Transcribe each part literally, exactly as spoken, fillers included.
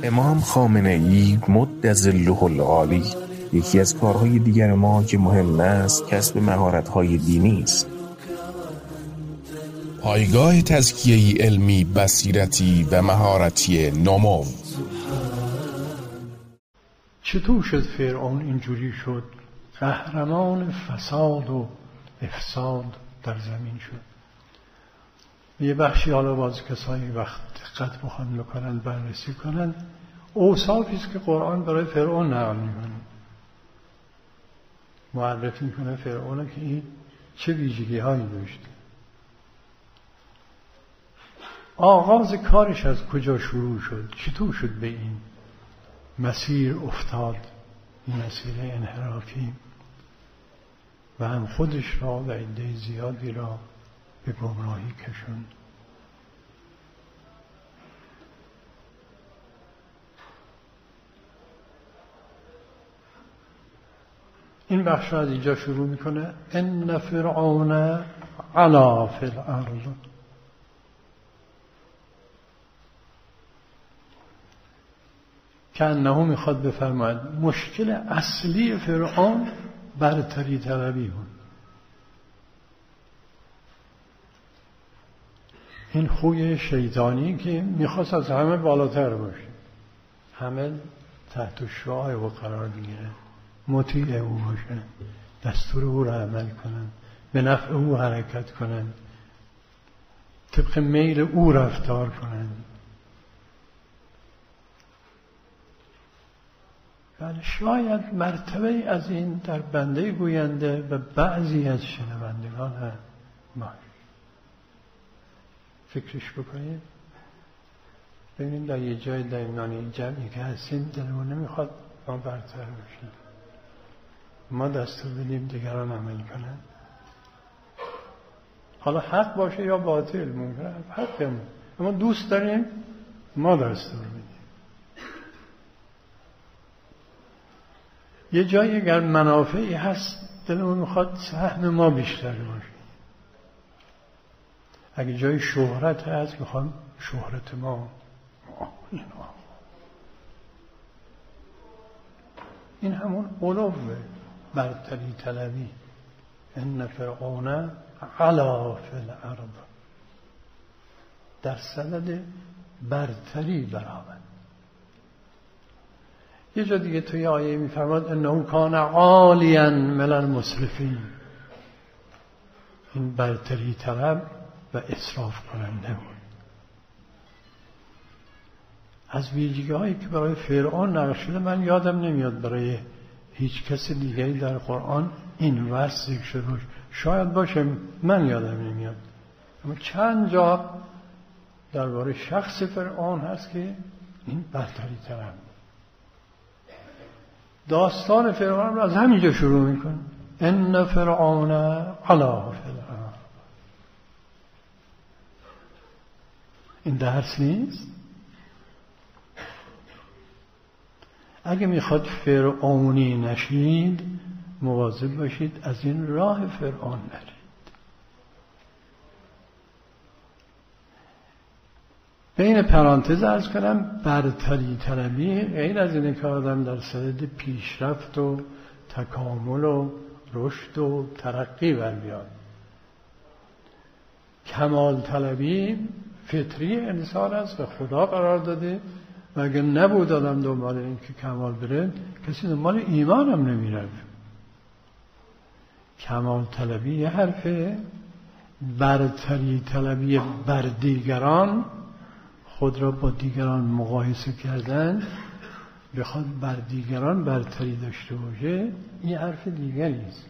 امام خامنه‌ای مدظله العالی یکی از کارهای دیگر ما که مهم است کسب مهارت‌های دینی است. پایگاه تزکیه‌ای علمی، بصیرتی و مهارتی نمو. چطور شد فرعون اینجوری شد؟ قهرمان فساد و افساد در زمین شد. یه بخشی حالا باز کسایی وقت دقت بخوان بکنن بررسی کنن اوصافی است که قرآن برای فرعون نقل میکنه، معرفی میکنه فرعون که این چه ویژگی هایی داشته. آغاز کارش از کجا شروع شد؟ چطور شد به این مسیر افتاد، این مسیر انحرافی، و هم خودش را و عده زیادی را به گمراهی کشوند. این بخش را از اینجا شروع میکنه: ان فرعون علا فی الارض. که انه میخواد بفرماید مشکل اصلی فرعون برتری طلبی بود. این خوی شیطانی که میخواست از همه بالاتر باشه، همه تحت شعاع او قرار بگیره، مطیع او باشن، دستور او را عمل کنن، به نفع او حرکت کنن، طبق میل او رفتار کنن. بله، شاید مرتبه از این در بنده گوینده و بعضی از شنوندگان هم باشه. فکرش بکنید، ببینید در یه جای در این جمعی که هستیم دلمون نمیخواد ما برتر باشیم، ما دستور بدیم دیگران عمل کنن، حالا حق باشه یا باطل، ممکنه حق ما، اما دوست داریم ما دستور بدیم. یه جایی اگر منافعی هست دلمون میخواد سهم ما بیشتر باشه. اگه جای شهرت هست میخوام شهرت ما. این همون علو برتری طلبی. ان فرعون علا فی الارض، در صدد برتری برآمد. یه جا دیگه توی آیه میفرماد انه کان عالیا من المسرفین، این برتری طلب و اسراف کننده بود. از ویژگی هایی که برای فرعون نقل شده من یادم نمیاد برای هیچ کس دیگری در قرآن این وصف ذکر شده باشه. شاید باشه، من یادم نمیاد، اما چند جا درباره شخص فرعون هست که این برتری طلب. داستان فرعون را از همینجا شروع میکنه: ان فرعون علا فی الارض. این درس نیست؟ اگه میخواد فرعونی نشید مواظب باشید از این راه فرعون نرید. بین پرانتز عرض کنم برتری طلبی غیر از اینه که آدم در صدد پیشرفت و تکامل و رشد و ترقی بر بیاد. کمال طلبی فطری انسان است و خدا قرار داده و اگر نبود آدم دنبال این که کمال بره کسی دنبال ایمان هم نمیره. کمال طلبی یه حرفه، برتری طلبی بر دیگران، خود را با دیگران مقایسه کردن، بخواد بر دیگران برتری داشته باشه، این حرف دیگری است.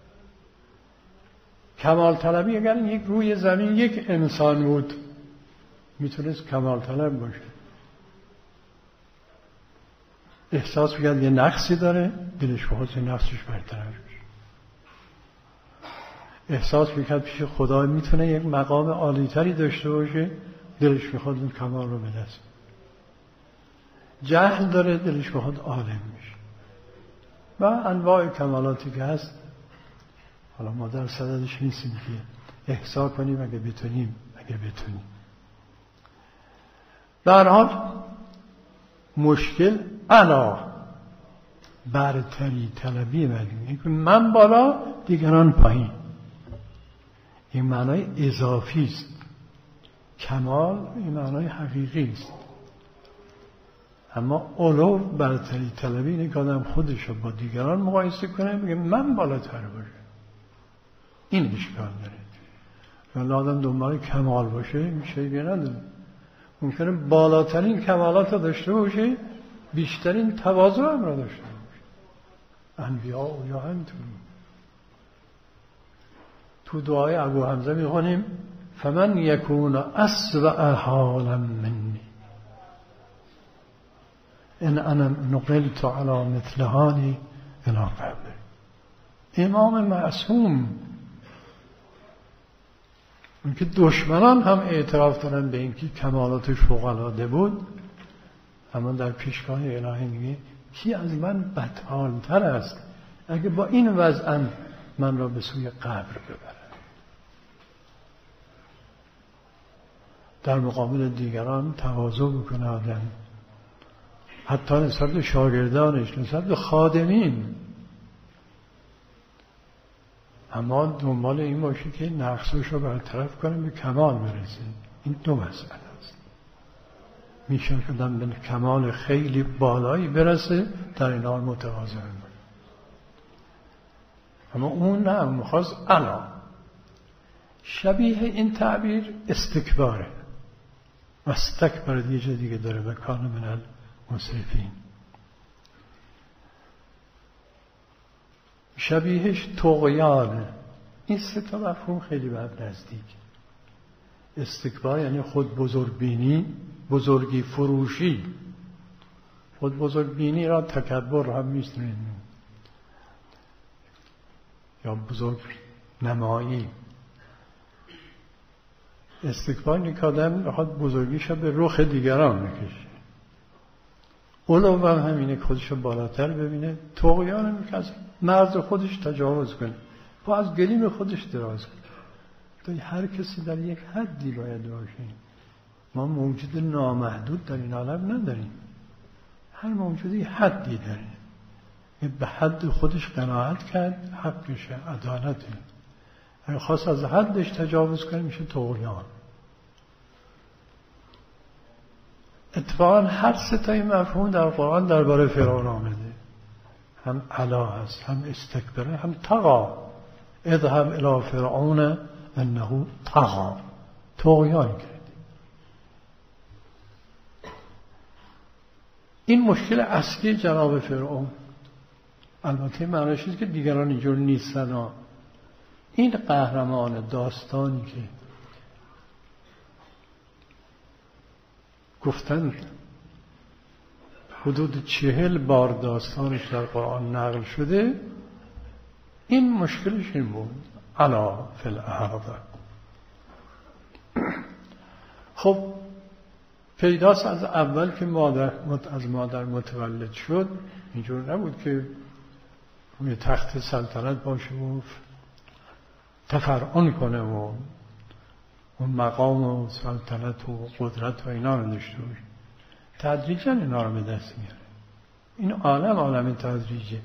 کمال طلبی اگر یک روی زمین یک انسان بود میتونست کمال طلب باشه. احساس میکرد یه نقصی داره، دلش بخواد یه نقصش برطرف بشه. احساس میکرد پیش خدا میتونه یک مقام عالیتری داشته باشه، دلش میخواد اون کمال رو بدست. جهل داره، دلش میخواد عالم میشه. و انواع کمالاتی که هست، حالا ما در صددش نیستیم که احسا کنیم اگه بتونیم اگه بتونیم. در حال مشکل علا برتری طلبی بدیم، من بالا دیگران پایین. این معنای اضافی است. کمال این معنای حقیقی است. اما علو برتری طلبی اینه که آدم خودش رو با دیگران مقایسه کنه، میگه من بالاتر باشه. این اشکال داره. ولی آدم دنبال کمال باشه میشه دیگه نداره. ممکنه بالاترین کمالات رو داشته باشه، بیشترین تواضع هم را داشته باشه. انبیاء و یا همینطور. تو دعای ابو حمزه میخونیم فمن یکون اسوأ حالا منی ان انا نقلت على مثل حالی الی قبر. امام معصوم اون که دشمنان هم اعتراف دارن به اینکه کمالاتش فوق‌العاده بود، اما در پیشگاه الهی میگه کی از من بدحال‌تر است اگه با این وضع من را به سوی قبر ببره. در مقابل دیگران تواضع بکنه آدم، حتی نسبت به شاگردانش، نسبت به خادمین، اما دنبال این باشه که نقصش رو برطرف کنه، به کمال برسه. این دو مسئله است. میشه که آدم به کمال خیلی بالایی برسه، در این حال متواضع باشه. اما اون نه، میخواست علا. شبیه این تعبیر استکباره. استکبر دیگه دیگه داره و کان من المسرفین. شبیهش طغیانه. این سه تا مفهوم خیلی به هم نزدیک. استکبار یعنی خود بزرگبینی، بزرگی فروشی. خود بزرگبینی را تکبر هم می‌دونیم، یا بزرگ نمایی. استکبار اینه که آدم میخواد بزرگیش به رخ دیگران بکشه. علو هم همینه که خودش رو بالاتر ببینه. طغیان هم که از مرز خودش تجاوز کنه، و از گلیم خودش دراز کنه. تو هر کسی در یک حدی باید باشه. ما موجود نامحدود در این عالم نداریم. هر موجودی حدی داره. به حد خودش قناعت کرد، حقشه، عدالته. اگه خواست از حدش تجاوز کنه میشه طغیان. اتفاقا هر ستای مفهوم در قرآن درباره فرعون آمده. هم علا هست، هم استکبره، هم طغا. اذهب الی فرعون انه طغا. طغیان کرد. این مشکل اصلی جناب فرعون. البته معنیش نیست که دیگران اینجور نیستن. این قهرمان داستانی که گفتن حدود چهل بار داستانش در قرآن نقل شده، این مشکلش این بود. علا فی الارض. خب پیداست از اول که مادر از مادر متولد شد اینجور نبود که روی تخت سلطنت باشه و تفرعن کنه و اون مقام و سلطنت و قدرت و اینا رو داشته باشه. تدریجا اینا رو به دست میاره. این عالم عالم تدریجه.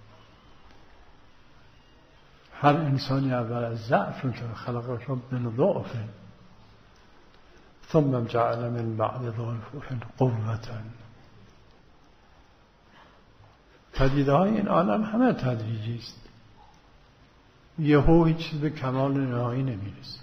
هر انسانی اول از ضعف خلق رب من ضعف ثم جعل من بعد ضعف قوة. پدیده های این عالم همه تدریجی است. یهو هیچ چیز به کمال نهایی نمیرسه.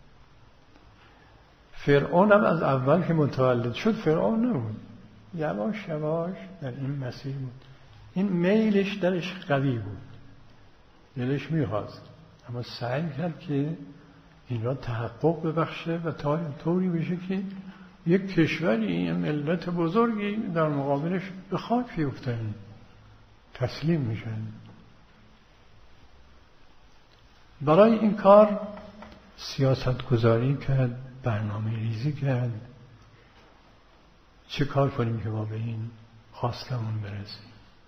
فرعون هم از اول که متولد شد فرعون نبود. یواش یواش در این مسیر بود. این میلش درش قوی بود. دلش میخواست. اما سعی کرد که این را تحقق ببخشه و تا طوری بشه که یک کشوری، این ملت بزرگی در مقابلش به خاک بیفتن، تسلیم میشن. برای این کار سیاست گذاری کرد، برنامه ریزی کرد. چه کار کنیم که ما به این خواستمون برسیم؟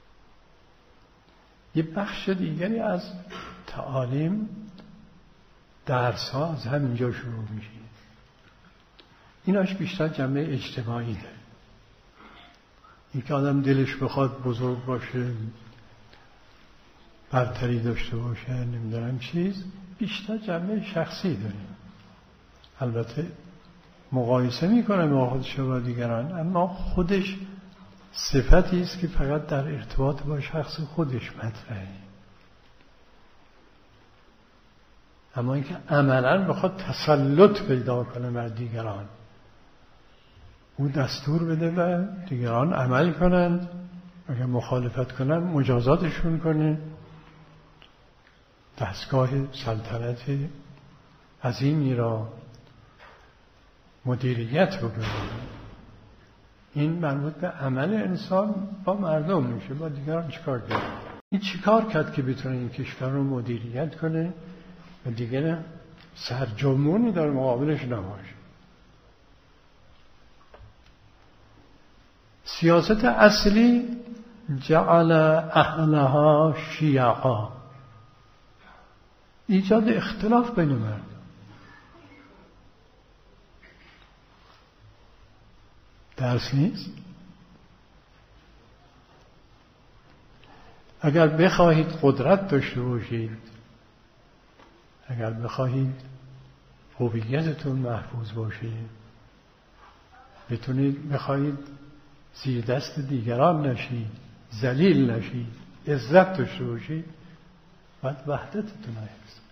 یه بخش دیگری از تعالیم درس ها از همینجا شروع میشه. ایناش بیشتر جنبه اجتماعی داره. اینکه آدم دلش بخواد بزرگ باشه، برتری داشته باشه، نمیدونم چیز، بیشتر جنبه شخصی داره. البته مقایسه میکنه با خودش و دیگران، اما خودش صفتی است که فقط در ارتباط با شخص خودش مطرحه. اما اینکه عملاً بخواد تسلط پیدا کنه بر دیگران، او دستور بده و دیگران عمل کنند، اگر مخالفت کنند مجازاتشون کنه، دستگاه سلطنت عظیمی را مدیریت بکنه. این مربوط به عمل انسان با مردم میشه. با دیگران چیکار کرد؟ این چیکار کرد که بتونه این کشور رو مدیریت کنه و دیگه سرجمونی در مقابلش نباشه؟ سیاست اصلی جعل اهلها شیعا، ایجاد اختلاف بین مردم. درس نیست؟ اگر بخواهید قدرت داشته باشید، اگر بخواهید هویتتون محفوظ باشه، بتونید بخواهید زیر دست دیگران نشید، ذلیل نشید، عزت داشته باشید، باید وحدتتون حفظ